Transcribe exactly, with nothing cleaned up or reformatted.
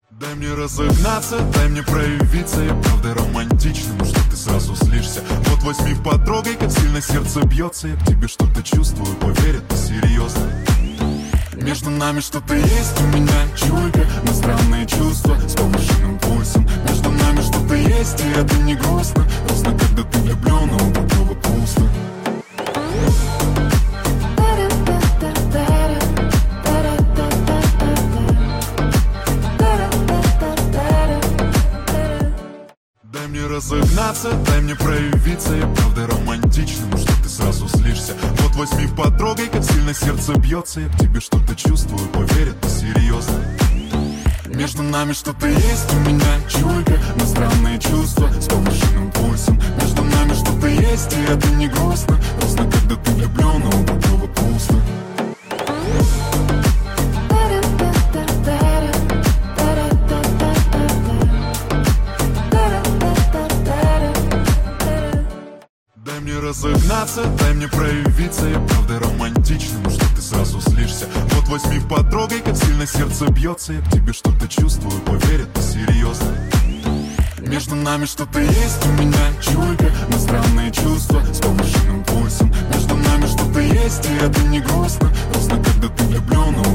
Дай мне разогнаться, дай мне проявиться. Я правда романтичный, но что ты сразу слишься. Вот возьми потрогай, как сильно сердце бьется. Я к тебе что-то чувствую, поверь, это серьезно. Между нами что-то есть, у меня чуйка на странные чувства с повышенным пульсом. Между нами что-то есть, и это не грустно. Грустно, когда ты влюблен, а у другого пусто. Дай мне разогнаться, дай мне проявиться. Я правда романтичный, но что ты сразу слишься. Вот возьми потрогай, как сильно сердце бьется. Я к тебе что-то чувствую, поверь, это серьезно. Между нами что-то есть, у меня чуйка на странные чувства с повышенным пульсом. Между нами что-то есть, и это не грустно. Грустно, когда ты влюблен, а у другого пусто. Дай мне разогнаться, дай мне проявиться. Я правда романтичный, но что ты сразу слишься. Вот возьми потрогай, как сильно сердце бьется. Я к тебе что-то чувствую, поверь, это серьезно. Между нами что-то есть, у меня чуйка на странные чувства с повышенным пульсом. Между нами что-то есть, и это не грустно. Грустно, когда ты влюблен, а